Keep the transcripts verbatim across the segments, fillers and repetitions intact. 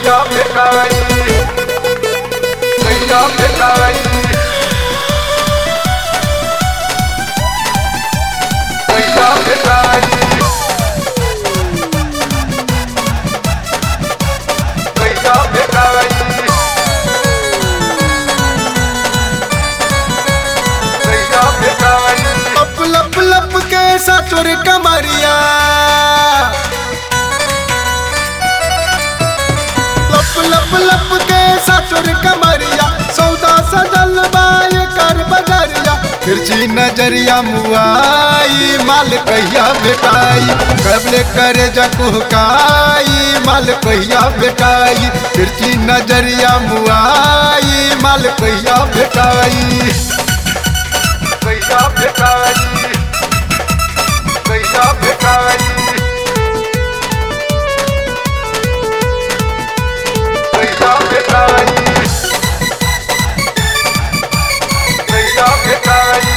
कहिया भेटाई कहिया भेटाई कहिया भेटाई कहिया भेटाई कहिया भेटाई लप लप लप के ससुर कमरिया लप लप लप के ससुर कमरिया सौदा सजल बाय कर बजरिया तिरछी नजरिया मुआई माल कहिया भेटाई कबले करे जकुहकाई माल कहिया भेटाई तिरछी नजरिया मुआई माल कहिया भेटाई कहिया भेटाई कहिया भेटाई कहिया भेटाई कहिया भेटाई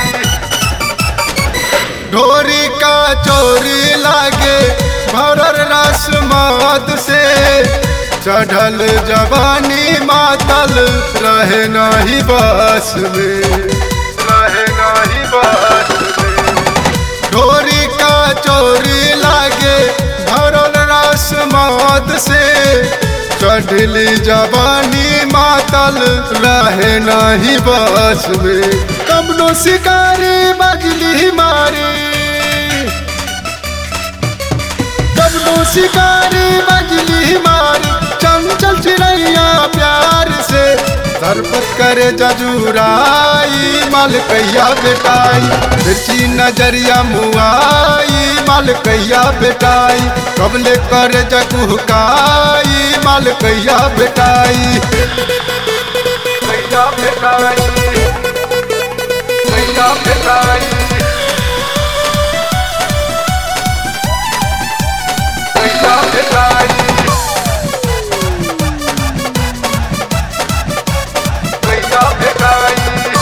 ढोरी का चोरी लागे भरर रस मद से चढ़ल जवानी मातल रहे नहीं बस में रहे नाही बस में ढोरी का चोरी लागे भरल रस मद से चढ़ली जवानी मातल रहे नहीं बस में कमनो शिकारी बजली मारी कमनो शिकारी बजली मारी चंचल चिड़ैया प्यार से सरपत करे जजुराई माल कहिया बेटाई तिरछी नजरिया मुआई माल कहिया बेटाई कबले करे जकुहकाई माल कहिया बेटाई कहिया भेटाई कहिया भेटाई कहिया भेटाई कहिया भेटाई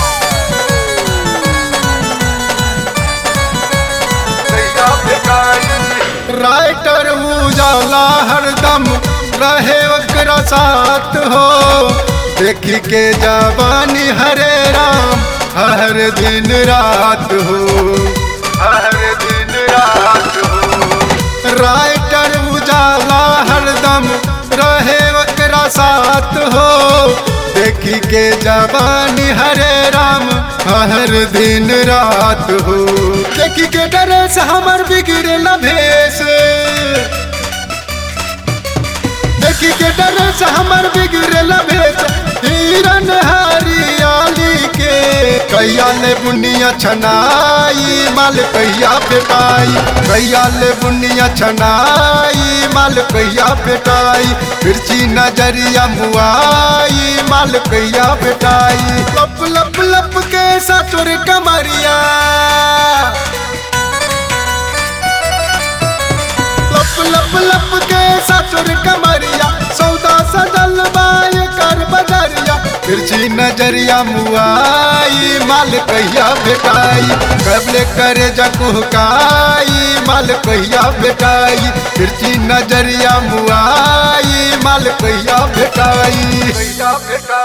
कहिया भेटाई राइटर उजाला हरदम रहे ओकरा साथ हो देखी के जवानी हरे राम हर दिन रात हो हर दिन रात हो राइटर उजाला हरदम रहे ओकरा साथ हो देखी के जवानी हरे राम हर दिन रात हो देखी के ड्रेस हमर बिगड़े न भेस देखी के ड्रेस हमर बिगड़े न भेस हिरन हरियाली के कहिया ले बुनिया छनाई माल कहिया बेटाई कहिया ले बुनिया छनाई माल कहिया बेटाई तिरछी नजरिया मुआई माल कहिया बेटाई लप लप लप के ससुर कमरिया लप लप लप के ससुर कमरिया सौदा सजल बाय कर बजरिया तिरछी नजरिया मुआई माल कहिया बेटाई कबले करे जकुहकाई माल कहिया बेटाई तिरछी नजरिया मुआई माल कहिया बेटाई कहिया भेटाई